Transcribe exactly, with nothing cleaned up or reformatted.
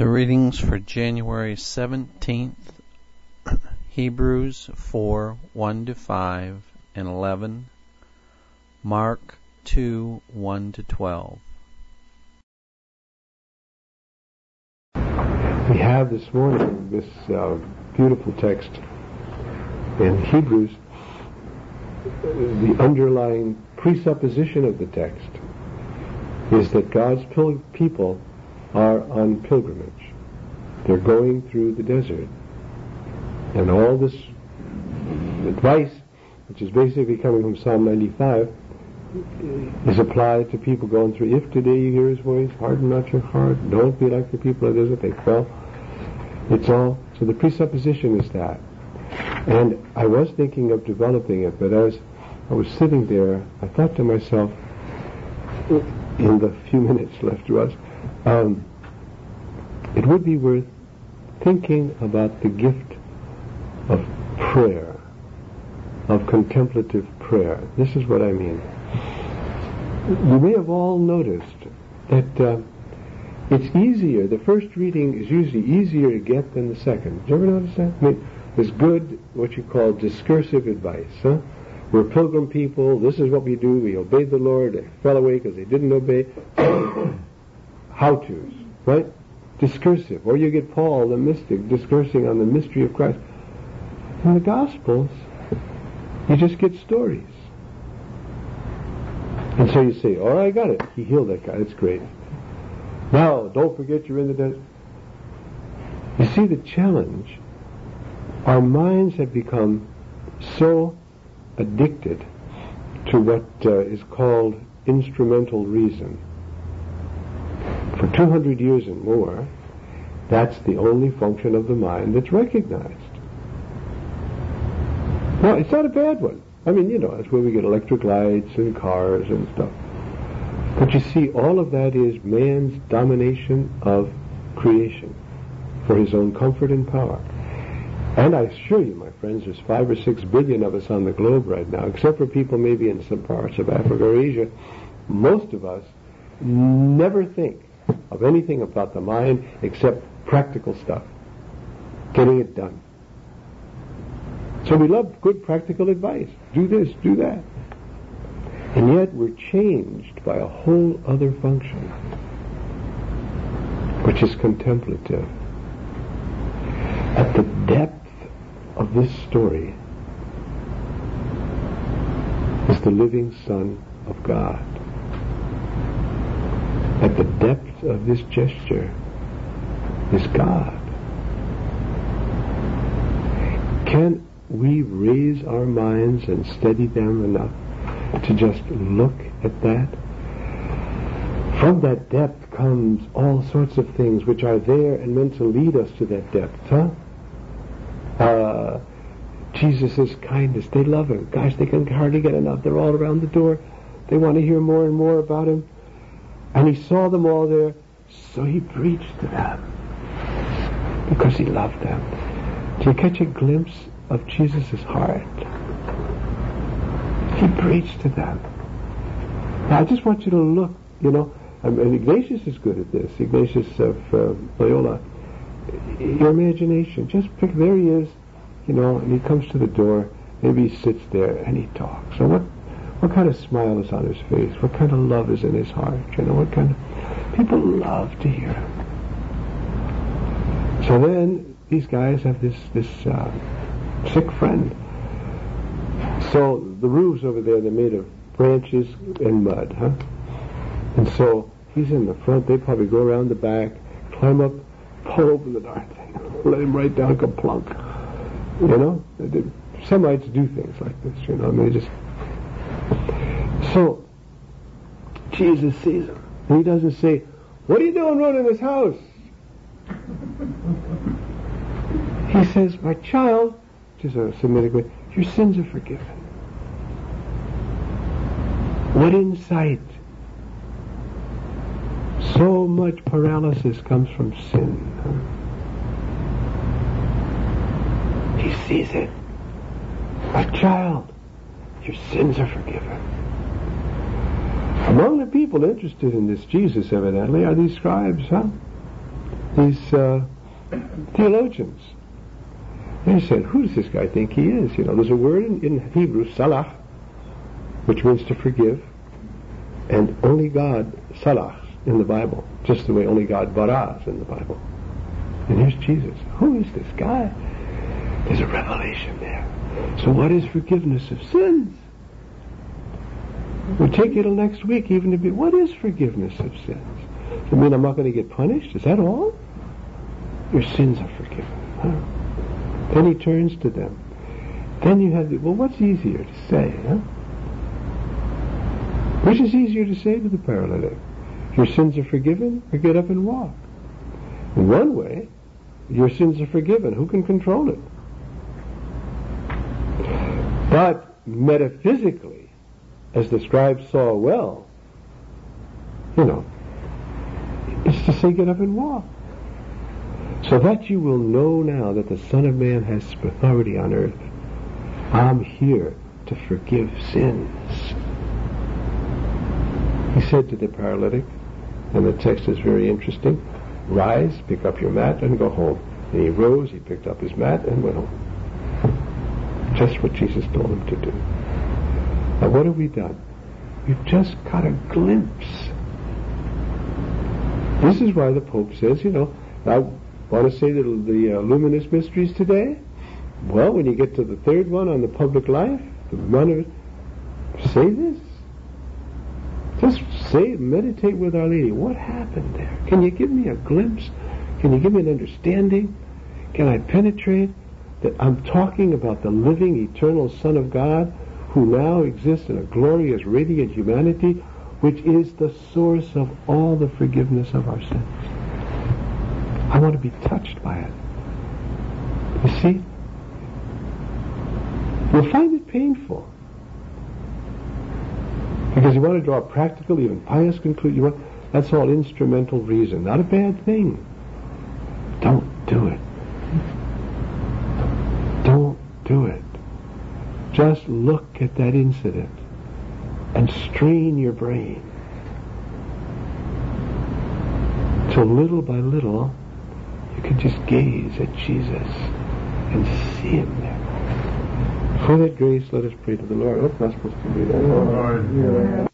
The readings for January seventeenth, Hebrews four, one to five and eleven, Mark two, one to twelve. We have this morning this uh, beautiful text in Hebrews. The underlying presupposition of the text is that God's pil- people are on pilgrimage. They're going through the desert. And all this advice, which is basically coming from Psalm ninety-five, is applied to people going through. If today you hear his voice, harden not your heart. Don't be like the people of the desert. They fell. It's all, so the presupposition is that. And I was thinking of developing it, but as I was sitting there, I thought to myself, in the few minutes left to us, um, it would be worth thinking about the gift of prayer, of contemplative prayer. This is what I mean. You may have all noticed that uh, it's easier, the first reading is usually easier to get than the second. Did you ever notice that? I mean, there's good, what you call discursive advice. Huh? We're pilgrim people, this is what we do, we obeyed the Lord, they fell away because they didn't obey. How-tos, right? Discursive. Or you get Paul, the mystic, discoursing on the mystery of Christ. In the Gospels, you just get stories. And so you say, oh, I got it. He healed that guy. That's great. Now, don't forget you're in the desert. You see the challenge? Our minds have become so addicted to what uh, is called instrumental reason. For two hundred years and more, that's the only function of the mind that's recognized. Now, it's not a bad one. I mean, you know, that's where we get electric lights and cars and stuff. But you see, all of that is man's domination of creation for his own comfort and power. And I assure you, my friends, there's five or six billion of us on the globe right now, except for people maybe in some parts of Africa or Asia. Most of us never think of anything about the mind except practical stuff, getting it done. So we love good practical advice. Do this, do that. And yet we're changed by a whole other function, which is contemplative. At the depth of this story is the living Son of God. At the depth of this gesture is God. Can we raise our minds and steady them enough to just look at that? From that depth comes all sorts of things which are there and meant to lead us to that depth, huh? Uh, Jesus' kindness, they love him. Gosh, they can hardly get enough. They're all around the door. They want to hear more and more about him. And he saw them all there, so he preached to them because he loved them. Do you catch a glimpse of Jesus' heart? He preached to them. Now, I just want you to look, you know, and Ignatius is good at this, Ignatius of uh, Loyola. Your imagination, just pick, there he is, you know, and he comes to the door, maybe he sits there and he talks. So what what kind of smile is on his face? What kind of love is in his heart? You know, what kind of... People love to hear him. So then, these guys have this, this uh, sick friend. So the roofs over there, they're made of branches and mud, huh? And so he's in the front, they probably go around the back, climb up, pull open the darn thing, let him right down, ka-plunk. You know? The Semites do things like this, you know, I mean, they just... So, Jesus sees him, and he doesn't say, what are you doing running this house? He says, my child, which is a Semitic way, your sins are forgiven. What insight! So much paralysis comes from sin. He sees it. My child, your sins are forgiven. Among the people interested in this Jesus, evidently, are these scribes, huh? these uh, theologians. They said, who does this guy think he is? You know, there's a word in, in Hebrew, salah, which means to forgive, and only God salah in the Bible, just the way only God bara is in the Bible. And here's Jesus. Who is this guy? There's a revelation there. So what is forgiveness of sins? We'll take it till next week even to be, what is forgiveness of sins? Does it mean I'm not going to get punished? Is that all? Your sins are forgiven. Huh? Then he turns to them. Then you have the, well, what's easier to say? Huh? Which is easier to say to the paralytic? Your sins are forgiven, or get up and walk? In one way, your sins are forgiven. Who can control it? But metaphysically, as the scribes saw well, you know, it's to say get up and walk. So that you will know now that the Son of Man has authority on earth. I'm here to forgive sins. He said to the paralytic, and the text is very interesting, rise, pick up your mat, and go home. And he rose, he picked up his mat, and went home. Just what Jesus told him to do. Now what have we done? We've just got a glimpse. This is why the Pope says, you know, I want to say the, the uh, luminous mysteries today. Well, when you get to the third one on the public life, the one of it, say this. Just say, meditate with Our Lady. What happened there? Can you give me a glimpse? Can you give me an understanding? Can I penetrate that I'm talking about the living, eternal Son of God who now exists in a glorious, radiant humanity, which is the source of all the forgiveness of our sins? I want to be touched by it. You see? You'll find it painful. Because you want to draw a practical, even pious conclusion. You want, that's all instrumental reason. Not a bad thing. Don't do it. Don't do it. Just look at that incident and strain your brain. So little by little, you can just gaze at Jesus and see him there. For that grace, let us pray to the Lord. Oh, I'm not supposed to do that.